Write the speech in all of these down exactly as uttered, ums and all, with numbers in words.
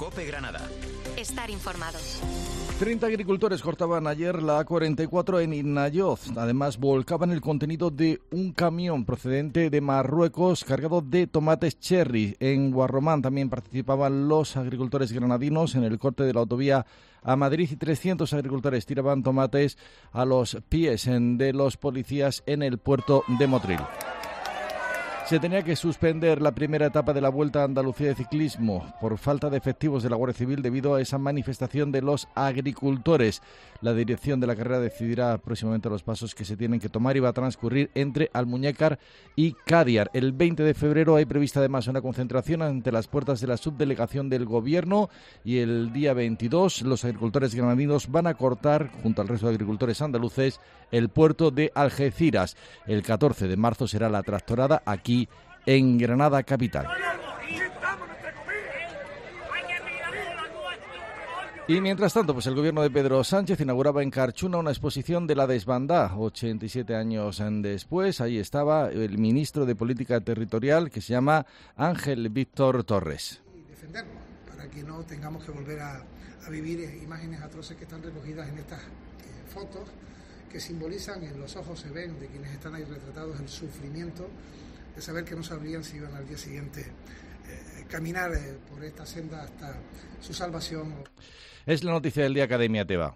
COPE Granada. Estar informado. treinta agricultores cortaban ayer la A cuarenta y cuatro en Inayoz. Además, volcaban el contenido de un camión procedente de Marruecos cargado de tomates cherry. En Guarromán también participaban los agricultores granadinos en el corte de la autovía a Madrid y trescientos agricultores tiraban tomates a los pies de los policías en el puerto de Motril. Se tenía que suspender la primera etapa de la Vuelta a Andalucía de ciclismo por falta de efectivos de la Guardia Civil debido a esa manifestación de los agricultores. La dirección de la carrera decidirá próximamente los pasos que se tienen que tomar y va a transcurrir entre Almuñécar y Cádiar. El veinte de febrero hay prevista además una concentración ante las puertas de la subdelegación del Gobierno y el día veintidós los agricultores granadinos van a cortar, junto al resto de agricultores andaluces, el puerto de Algeciras. El catorce de marzo será la tractorada aquí en Granada capital. Y mientras tanto, pues el gobierno de Pedro Sánchez inauguraba en Carchuna una exposición de la desbandá. ochenta y siete años después, ahí estaba el ministro de Política Territorial, que se llama Ángel Víctor Torres. Y defendernos, para que no tengamos que volver a, a vivir imágenes atroces que están recogidas en estas eh, fotos, que simbolizan, en los ojos se ven de quienes están ahí retratados, el sufrimiento de saber que no sabrían si iban al día siguiente eh, caminar eh, por esta senda hasta su salvación. Es la noticia del día, Academia Teba.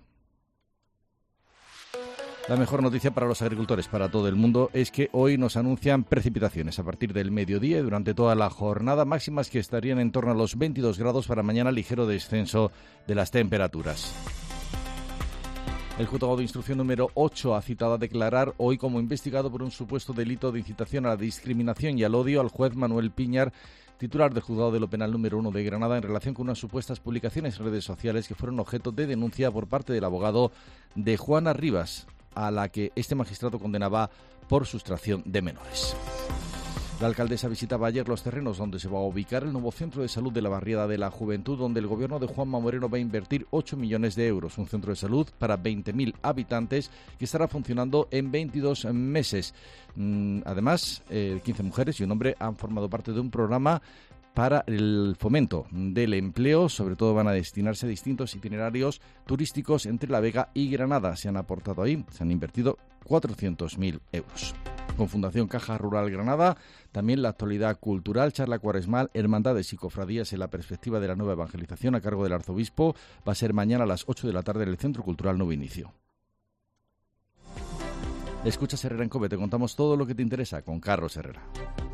La mejor noticia para los agricultores, para todo el mundo, es que hoy nos anuncian precipitaciones a partir del mediodía y durante toda la jornada, máximas que estarían en torno a los veintidós grados, para mañana ligero descenso de las temperaturas. El juzgado de instrucción número ocho ha citado a declarar hoy como investigado por un supuesto delito de incitación a la discriminación y al odio al juez Manuel Piñar, titular del juzgado de lo penal número uno de Granada, en relación con unas supuestas publicaciones en redes sociales que fueron objeto de denuncia por parte del abogado de Juana Rivas, a la que este magistrado condenaba por sustracción de menores. La alcaldesa visitaba ayer los terrenos donde se va a ubicar el nuevo centro de salud de la Barriada de la Juventud, donde el gobierno de Juanma Moreno va a invertir ocho millones de euros. Un centro de salud para veinte mil habitantes que estará funcionando en veintidós meses. Además, eh, quince mujeres y un hombre han formado parte de un programa para el fomento del empleo. Sobre todo van a destinarse a distintos itinerarios turísticos entre La Vega y Granada. Se han aportado ahí, se han invertido cuatrocientos mil euros. Con Fundación Caja Rural Granada, también la actualidad cultural, charla cuaresmal, hermandades y cofradías en la perspectiva de la nueva evangelización a cargo del arzobispo. Va a ser mañana a las ocho de la tarde en el Centro Cultural Nuevo Inicio. Escuchas Herrera en COPE, te contamos todo lo que te interesa con Carlos Herrera.